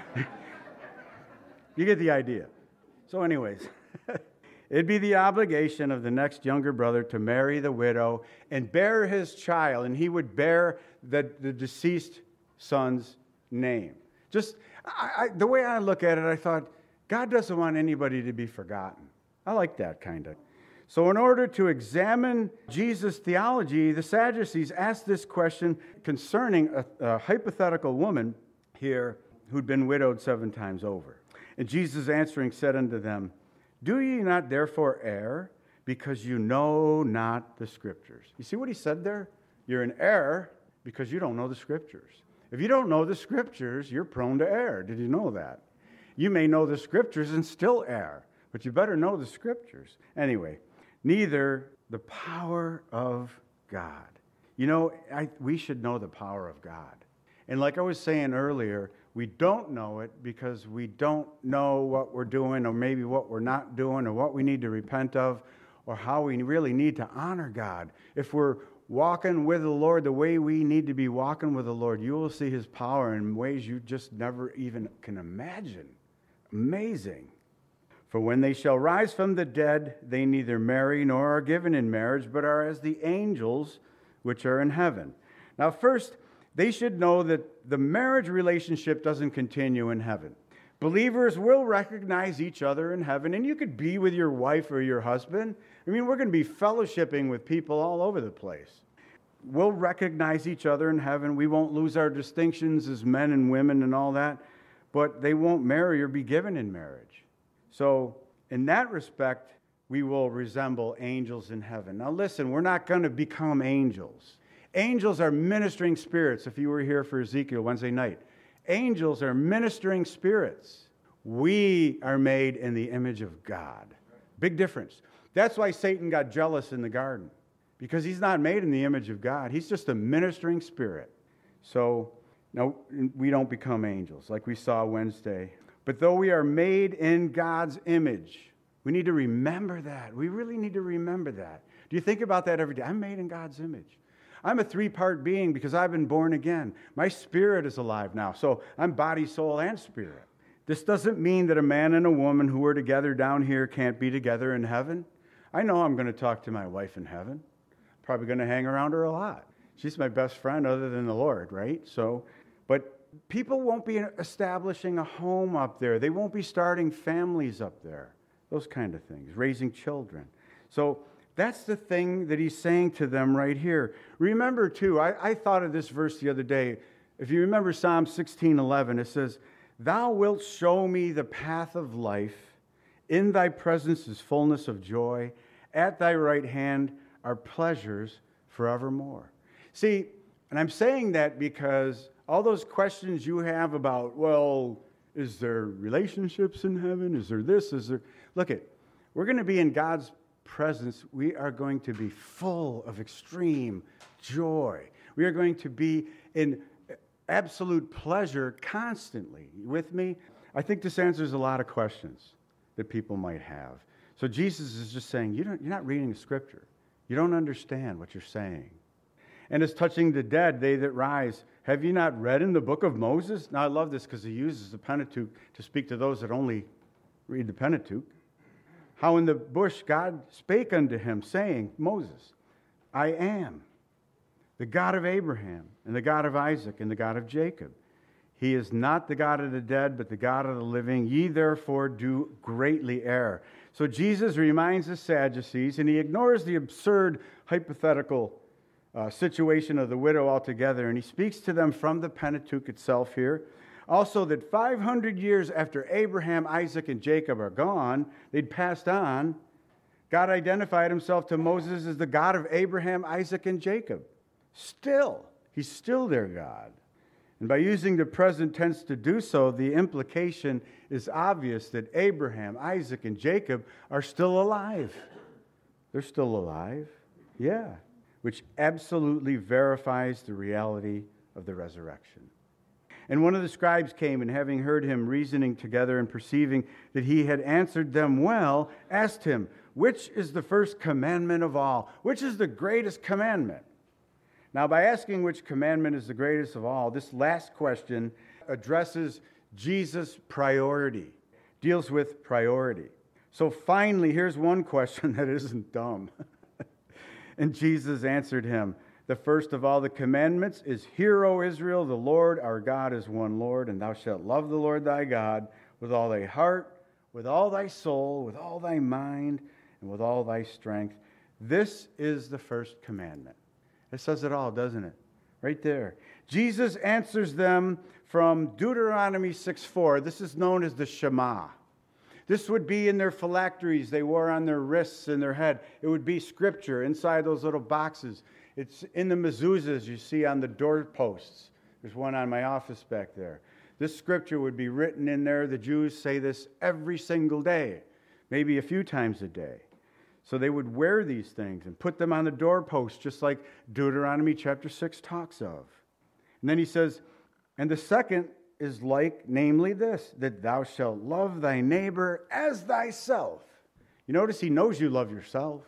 you get the idea. So anyways, it'd be the obligation of the next younger brother to marry the widow and bear his child, and he would bear the, the deceased son's name. Just I, I, the way I look at it, I thought, God doesn't want anybody to be forgotten. I like that kind of. So in order to examine Jesus' theology, the Sadducees asked this question concerning a, a hypothetical woman here who'd been widowed seven times over. And Jesus answering said unto them, do ye not therefore err, because you know not the Scriptures? You see what he said there? You're in error because you don't know the Scriptures. If you don't know the Scriptures, you're prone to error. Did you know that? You may know the Scriptures and still err, but you better know the Scriptures. Anyway, neither the power of God. You know, I, we should know the power of God. And like I was saying earlier, we don't know it because we don't know what we're doing, or maybe what we're not doing, or what we need to repent of, or how we really need to honor God. If we're walking with the Lord the way we need to be walking with the Lord, you will see his power in ways you just never even can imagine. Amazing. For when they shall rise from the dead, they neither marry nor are given in marriage, but are as the angels which are in heaven. Now first, they should know that the marriage relationship doesn't continue in heaven. Believers will recognize each other in heaven, and you could be with your wife or your husband. I mean, we're going to be fellowshipping with people all over the place. We'll recognize each other in heaven. We won't lose our distinctions as men and women and all that, but they won't marry or be given in marriage. So in that respect, we will resemble angels in heaven. Now listen, we're not going to become angels. Angels are ministering spirits. If you were here for Ezekiel Wednesday night, angels are ministering spirits. We are made in the image of God. Big difference. That's why Satan got jealous in the garden, because he's not made in the image of God. He's just a ministering spirit. So, no, we don't become angels like we saw Wednesday. But though we are made in God's image, we need to remember that. We really need to remember that. Do you think about that every day? I'm made in God's image. I'm a three-part being because I've been born again. My spirit is alive now, so I'm body, soul, and spirit. This doesn't mean that a man and a woman who are together down here can't be together in heaven. I know I'm going to talk to my wife in heaven. Probably going to hang around her a lot. She's my best friend other than the Lord, right? So, but people won't be establishing a home up there. They won't be starting families up there. Those kind of things, raising children. So that's the thing that he's saying to them right here. Remember, too, I, I thought of this verse the other day. If you remember Psalm sixteen eleven, it says, Thou wilt show me the path of life. In thy presence is fullness of joy. At thy right hand are pleasures forevermore. See, and I'm saying that because all those questions you have about, well, is there relationships in heaven? Is there this? Is there... Look it, we're going to be in God's presence. We are going to be full of extreme joy. We are going to be in absolute pleasure constantly. You with me? I think this answers a lot of questions that people might have. So Jesus is just saying, you don't, you're not reading the Scripture. You don't understand what you're saying. And as touching the dead, they that rise, have you not read in the book of Moses? Now I love this because he uses the Pentateuch to speak to those that only read the Pentateuch. How in the bush God spake unto him, saying, Moses, I am the God of Abraham, and the God of Isaac, and the God of Jacob. He is not the God of the dead, but the God of the living. Ye therefore do greatly err. So Jesus reminds the Sadducees, and he ignores the absurd hypothetical uh, situation of the widow altogether, and he speaks to them from the Pentateuch itself here. Also, that five hundred years after Abraham, Isaac, and Jacob are gone, they'd passed on, God identified himself to Moses as the God of Abraham, Isaac, and Jacob. Still, he's still their God. And by using the present tense to do so, the implication is obvious that Abraham, Isaac, and Jacob are still alive. They're still alive, yeah, which absolutely verifies the reality of the resurrection. And one of the scribes came, and having heard him reasoning together and perceiving that he had answered them well, asked him, which is the first commandment of all? Which is the greatest commandment? Now, by asking which commandment is the greatest of all, this last question addresses Jesus' priority, deals with priority. So finally, here's one question that isn't dumb. And Jesus answered him, the first of all the commandments is, Hear, O Israel, the Lord our God is one Lord, and thou shalt love the Lord thy God with all thy heart, with all thy soul, with all thy mind, and with all thy strength. This is the first commandment. It says it all, doesn't it? Right there. Jesus answers them from Deuteronomy six four. This is known as the Shema. This would be in their phylacteries they wore on their wrists and their head. It would be scripture inside those little boxes. It's in the mezuzahs you see on the doorposts. There's one on my office back there. This scripture would be written in there. The Jews say this every single day, maybe a few times a day. So they would wear these things and put them on the doorpost, just like Deuteronomy chapter six talks of. And then he says, and the second is like, namely this, that thou shalt love thy neighbor as thyself. You notice he knows you love yourself.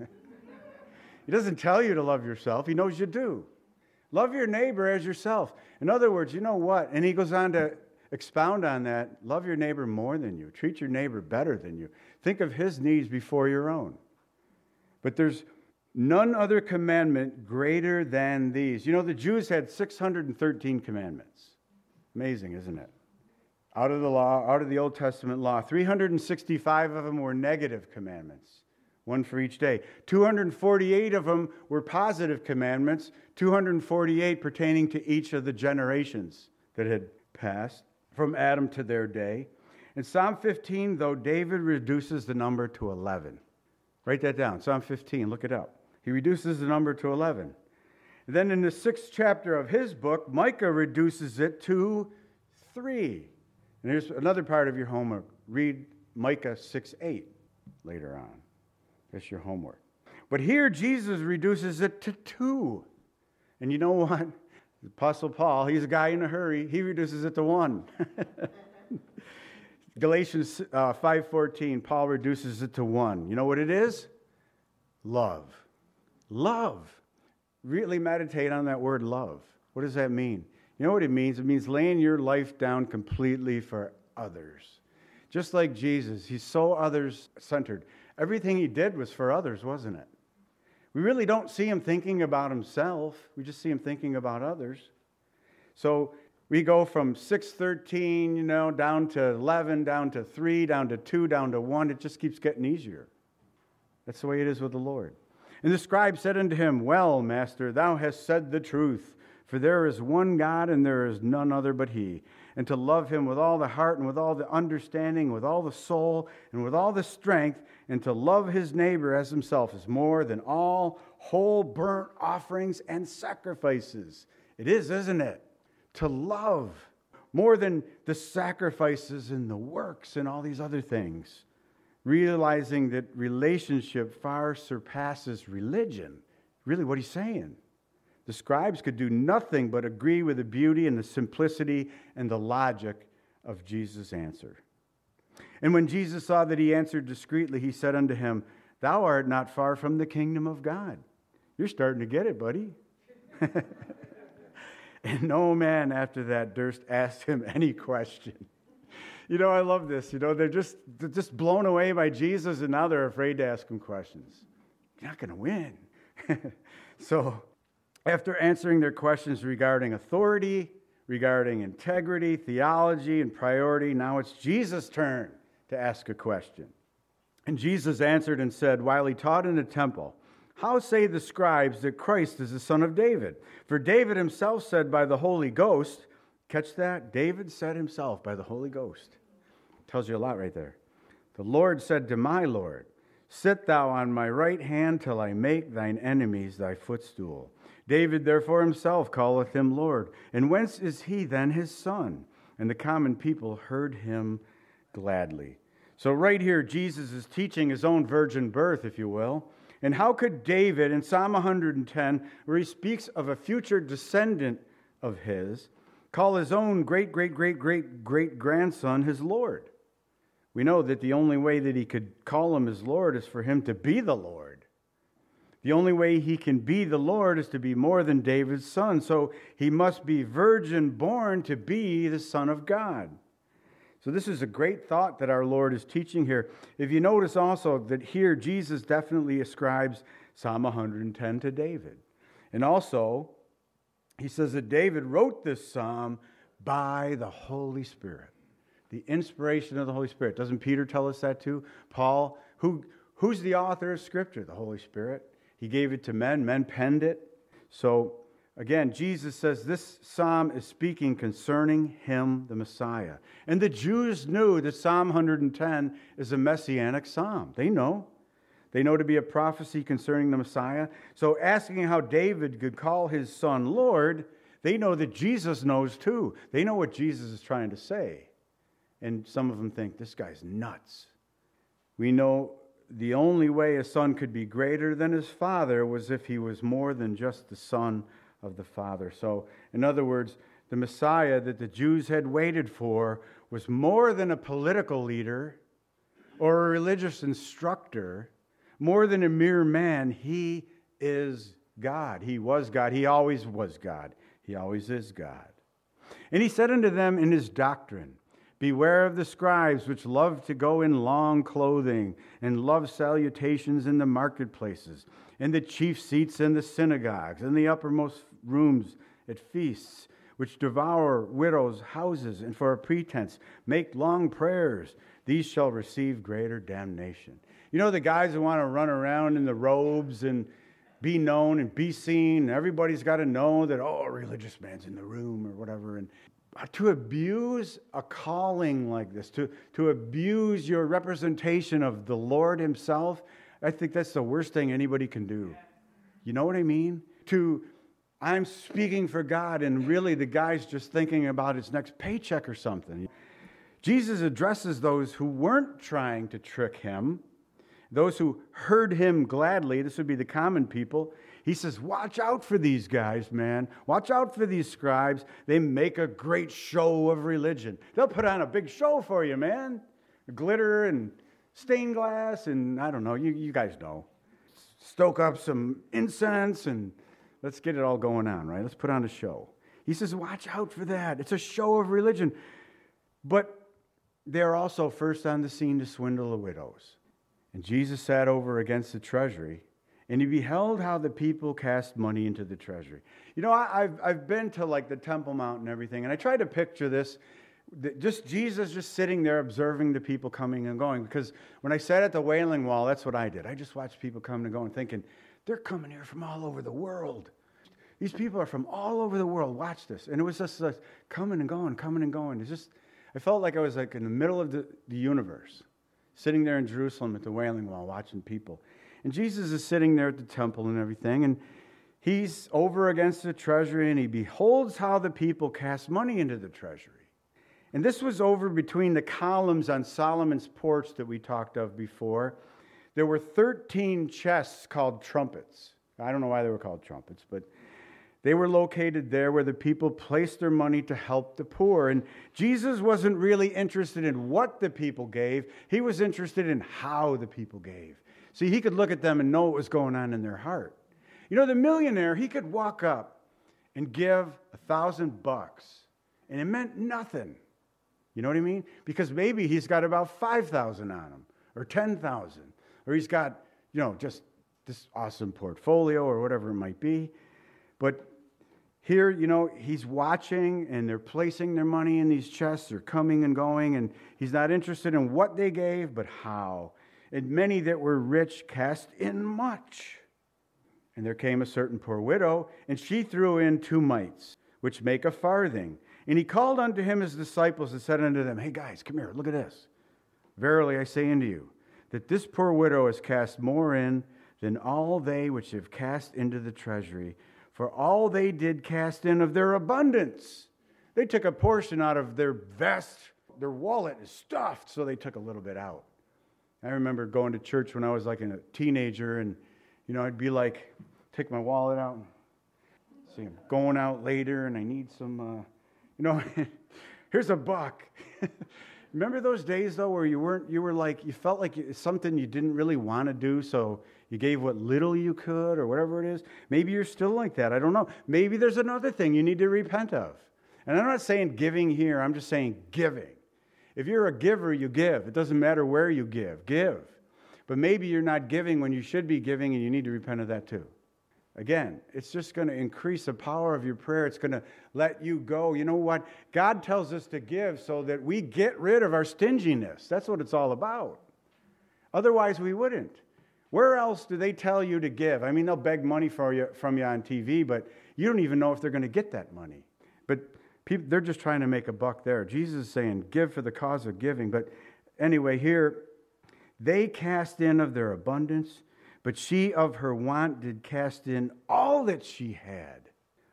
He doesn't tell you to love yourself. He knows you do. Love your neighbor as yourself. In other words, you know what? And he goes on to expound on that. Love your neighbor more than you. Treat your neighbor better than you. Think of his needs before your own. But there's none other commandment greater than these. You know, the Jews had six hundred thirteen commandments. Amazing, isn't it? Out of the law, out of the Old Testament law, three hundred sixty-five of them were negative commandments, one for each day. two hundred forty-eight of them were positive commandments, two hundred forty-eight pertaining to each of the generations that had passed from Adam to their day. In Psalm fifteen, though, David reduces the number to eleven. Write that down, Psalm fifteen, look it up. He reduces the number to eleven. And then in the sixth chapter of his book, Micah reduces it to three. And here's another part of your homework. Read Micah six eight later on. That's your homework. But here Jesus reduces it to two. And you know what? The Apostle Paul, he's a guy in a hurry. He reduces it to one. Galatians uh, five fourteen, Paul reduces it to one. You know what it is? Love. Love. Really meditate on that word love. What does that mean? You know what it means? It means laying your life down completely for others. Just like Jesus, he's so others-centered. Everything he did was for others, wasn't it? We really don't see him thinking about himself. We just see him thinking about others. So we go from six thirteen, you know, down to eleven, down to three, down to two, down to one. It just keeps getting easier. That's the way it is with the Lord. And the scribe said unto him, Well, master, thou hast said the truth. For there is one God, and there is none other but he. And to love him with all the heart, and with all the understanding, with all the soul, and with all the strength, and to love his neighbor as himself is more than all whole burnt offerings and sacrifices. It is, isn't it? To love more than the sacrifices and the works and all these other things. Realizing that relationship far surpasses religion. Really what he's saying. The scribes could do nothing but agree with the beauty and the simplicity and the logic of Jesus' answer. And when Jesus saw that he answered discreetly, he said unto him, Thou art not far from the kingdom of God. You're starting to get it, buddy. And no man after that durst ask him any question. You know, I love this. You know, they're just, they're just blown away by Jesus, and now they're afraid to ask him questions. You're not going to win. So, after answering their questions regarding authority, regarding integrity, theology, and priority, now it's Jesus' turn to ask a question. And Jesus answered and said, while he taught in the temple, How say the scribes that Christ is the son of David? For David himself said by the Holy Ghost, catch that? David said himself by the Holy Ghost. Tells you a lot right there. The Lord said to my Lord, Sit thou on my right hand till I make thine enemies thy footstool. David therefore himself calleth him Lord. And whence is he then his son? And the common people heard him gladly. So right here, Jesus is teaching his own virgin birth, if you will. And how could David, in Psalm one hundred ten, where he speaks of a future descendant of his, call his own great, great, great, great, great grandson his Lord? We know that the only way that he could call him his Lord is for him to be the Lord. The only way he can be the Lord is to be more than David's son. So he must be virgin born to be the Son of God. So this is a great thought that our Lord is teaching here. If you notice also that here Jesus definitely ascribes Psalm one hundred ten to David. And also, he says that David wrote this psalm by the Holy Spirit. The inspiration of the Holy Spirit. Doesn't Peter tell us that too? Paul, who who's the author of Scripture? The Holy Spirit. He gave it to men. Men penned it. So, again, Jesus says this psalm is speaking concerning him, the Messiah. And the Jews knew that Psalm one hundred ten is a messianic psalm. They know. They know to be a prophecy concerning the Messiah. So asking how David could call his son Lord, they know that Jesus knows too. They know what Jesus is trying to say. And some of them think, this guy's nuts. We know the only way a son could be greater than his father was if he was more than just the son of the Father. So, in other words, the Messiah that the Jews had waited for was more than a political leader or a religious instructor, more than a mere man. He is God. He was God. He always was God. He always is God. And he said unto them in his doctrine, Beware of the scribes which love to go in long clothing and love salutations in the marketplaces, and the chief seats in the synagogues, and the uppermost rooms at feasts, which devour widows' houses, and for a pretense make long prayers. These shall receive greater damnation. You know the guys who want to run around in the robes and be known and be seen. Everybody's got to know that, oh, a religious man's in the room or whatever. And to abuse a calling like this, to, to abuse your representation of the Lord himself, I think that's the worst thing anybody can do. You know what I mean? To, I'm speaking for God, and really the guy's just thinking about his next paycheck or something. Jesus addresses those who weren't trying to trick him, those who heard him gladly. This would be the common people. He says, watch out for these guys, man. Watch out for these scribes. They make a great show of religion. They'll put on a big show for you, man. Glitter and stained glass and I don't know, you, you guys know. Stoke up some incense and let's get it all going on, right? Let's put on a show. He says, watch out for that. It's a show of religion. But they're also first on the scene to swindle the widows. And Jesus sat over against the treasury, and he beheld how the people cast money into the treasury. You know, I, I've I've been to like the Temple Mount and everything, and I tried to picture this, just Jesus just sitting there observing the people coming and going. Because when I sat at the Wailing Wall, that's what I did. I just watched people coming and going, thinking, they're coming here from all over the world. These people are from all over the world. Watch this. And it was just like coming and going, coming and going. It's just, I felt like I was like in the middle of the, the universe, sitting there in Jerusalem at the Wailing Wall, watching people. And Jesus is sitting there at the temple and everything, and he's over against the treasury, and he beholds how the people cast money into the treasury. And this was over between the columns on Solomon's porch that we talked of before. There were thirteen chests called trumpets. I don't know why they were called trumpets, but They were located there where the people placed their money to help the poor. And Jesus wasn't really interested in what the people gave. He was interested in how the people gave. See, he could look at them and know what was going on in their heart. You know, the millionaire, he could walk up and give a thousand bucks, and it meant nothing. You know what I mean? Because maybe he's got about five thousand on him, or ten thousand, or he's got, you know, just this awesome portfolio or whatever it might be. But here, you know, he's watching, and they're placing their money in these chests. They're coming and going, and he's not interested in what they gave, but how. And many that were rich cast in much. And there came a certain poor widow, and she threw in two mites, which make a farthing. And he called unto him his disciples and said unto them, hey guys, come here, look at this. Verily I say unto you, that this poor widow has cast more in than all they which have cast into the treasury. For all they did cast in of their abundance. They took a portion out of their vest. Their wallet is stuffed, so they took a little bit out. I remember going to church when I was like a teenager, and, you know, I'd be like, take my wallet out. And see, I'm going out later, and I need some, uh, you know, here's a buck. Remember those days, though, where you weren't, you were like, you felt like it's something you didn't really want to do, so you gave what little you could or whatever it is? Maybe you're still like that. I don't know. Maybe there's another thing you need to repent of. And I'm not saying giving here. I'm just saying giving. If you're a giver, you give. It doesn't matter where you give. Give. But maybe you're not giving when you should be giving, and you need to repent of that too. Again, it's just going to increase the power of your prayer. It's going to let you go. You know what? God tells us to give so that we get rid of our stinginess. That's what it's all about. Otherwise, we wouldn't. Where else do they tell you to give? I mean, they'll beg money for you, from you on T V, but you don't even know if they're going to get that money. But people, they're just trying to make a buck there. Jesus is saying, give for the cause of giving. But anyway, here, they cast in of their abundance, but she of her want did cast in all that she had.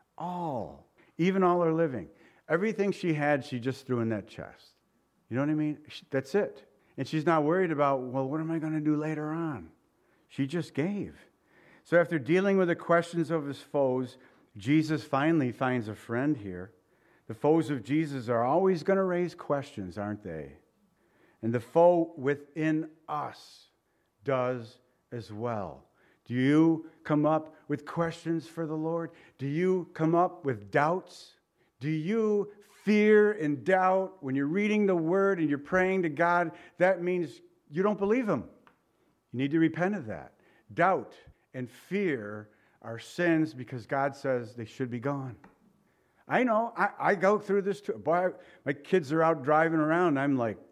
All. Even all her living. Everything she had, she just threw in that chest. You know what I mean? That's it. And she's not worried about, well, what am I going to do later on? She just gave. So after dealing with the questions of his foes, Jesus finally finds a friend here. The foes of Jesus are always going to raise questions, aren't they? And the foe within us does as well. Do you come up with questions for the Lord? Do you come up with doubts? Do you fear and doubt when you're reading the Word and you're praying to God? That means you don't believe Him. You need to repent of that. Doubt and fear are sins because God says they should be gone. I know. I, I go through this too. Boy, my kids are out driving around, and I'm like,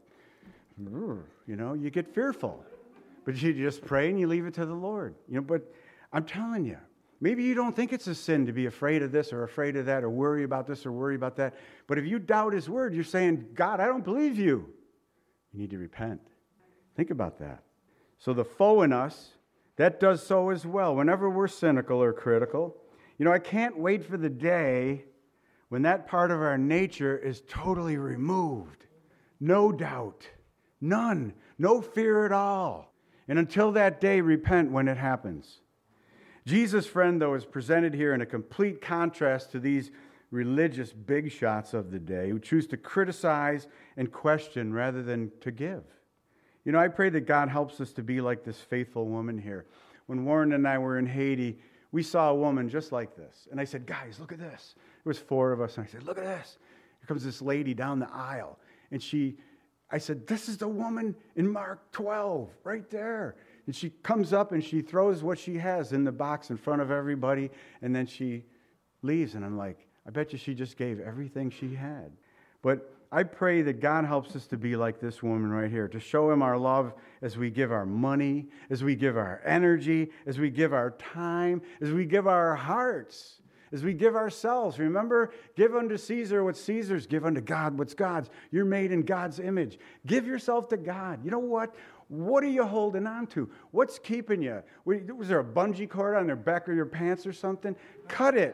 you know, you get fearful. But you just pray and you leave it to the Lord. You know, but I'm telling you, maybe you don't think it's a sin to be afraid of this or afraid of that or worry about this or worry about that. But if you doubt His Word, you're saying, God, I don't believe you. You need to repent. Think about that. So the foe in us, that does so as well. Whenever we're cynical or critical, you know, I can't wait for the day when that part of our nature is totally removed. No doubt. None. No fear at all. And until that day, repent when it happens. Jesus' friend, though, is presented here in a complete contrast to these religious big shots of the day who choose to criticize and question rather than to give. You know, I pray that God helps us to be like this faithful woman here. When Warren and I were in Haiti, we saw a woman just like this. And I said, guys, look at this. There was four of us. And I said, look at this. Here comes this lady down the aisle. And she, I said, this is the woman in Mark twelve, right there. And she comes up and she throws what she has in the box in front of everybody. And then she leaves. And I'm like, I bet you she just gave everything she had. But I pray that God helps us to be like this woman right here, to show Him our love as we give our money, as we give our energy, as we give our time, as we give our hearts, as we give ourselves. Remember, give unto Caesar what's Caesar's, give unto God what's God's. You're made in God's image. Give yourself to God. You know what? What are you holding on to? What's keeping you? Was there a bungee cord on the back of your pants or something? Cut it.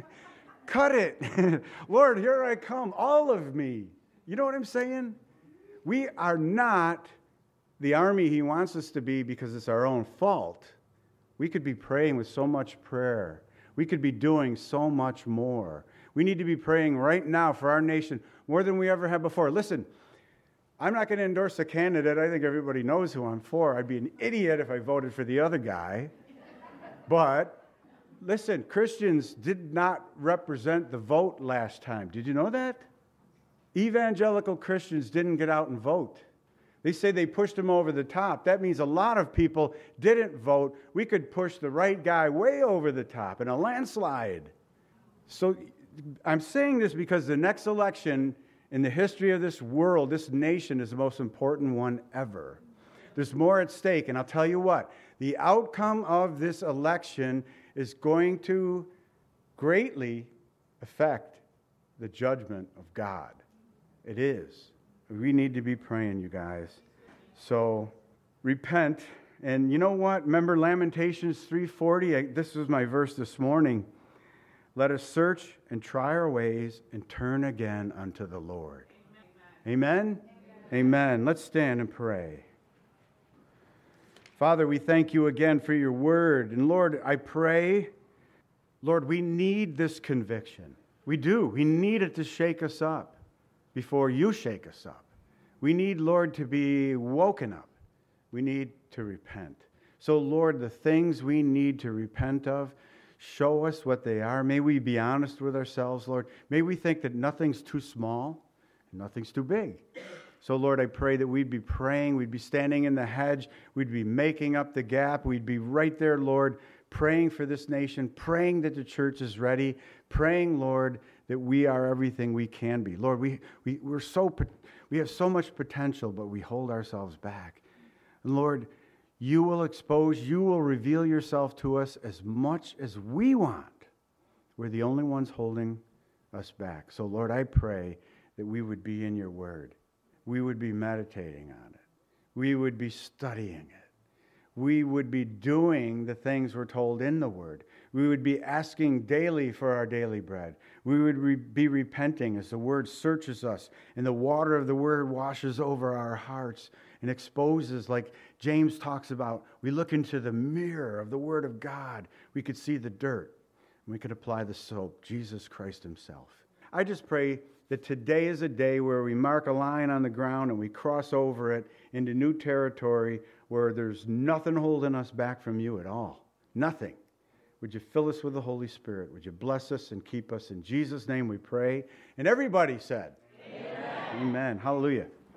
Cut it. Lord, here I come. All of me. You know what I'm saying? We are not the army He wants us to be because it's our own fault. We could be praying with so much prayer. We could be doing so much more. We need to be praying right now for our nation more than we ever have before. Listen, I'm not going to endorse a candidate. I think everybody knows who I'm for. I'd be an idiot if I voted for the other guy. But listen, Christians did not represent the vote last time. Did you know that? Evangelical Christians didn't get out and vote. They say they pushed them over the top. That means a lot of people didn't vote. We could push the right guy way over the top in a landslide. So I'm saying this because the next election in the history of this world, this nation, is the most important one ever. There's more at stake, and I'll tell you what, the outcome of this election is going to greatly affect the judgment of God. It is. We need to be praying, you guys. So repent. And you know what? Remember Lamentations three forty? I, this was my verse this morning. Let us search and try our ways and turn again unto the Lord. Amen? Amen? Amen. Amen. Let's stand and pray. Father, we thank you again for your word. And Lord, I pray, Lord, we need this conviction. We do. We need it to shake us up before you shake us up. We need, Lord, to be woken up. We need to repent. So, Lord, the things we need to repent of, show us what they are. May we be honest with ourselves, Lord. May we think that nothing's too small and nothing's too big. So, Lord, I pray that we'd be praying, we'd be standing in the hedge, we'd be making up the gap, we'd be right there, Lord, praying for this nation, praying that the church is ready, praying, Lord, that we are everything we can be. Lord, we, we, we're so, we have so much potential, but we hold ourselves back. And Lord, you will expose, you will reveal yourself to us as much as we want. We're the only ones holding us back. So, Lord, I pray that we would be in your word. We would be meditating on it. We would be studying it. We would be doing the things we're told in the word. We would be asking daily for our daily bread. We would re- be repenting as the word searches us and the water of the word washes over our hearts and exposes, like James talks about. We look into the mirror of the word of God. We could see the dirt. And we could apply the soap, Jesus Christ himself. I just pray that today is a day where we mark a line on the ground and we cross over it into new territory where there's nothing holding us back from you at all. Nothing. Would you fill us with the Holy Spirit? Would you bless us and keep us? In Jesus' name we pray. And everybody said, Amen. Amen. Hallelujah.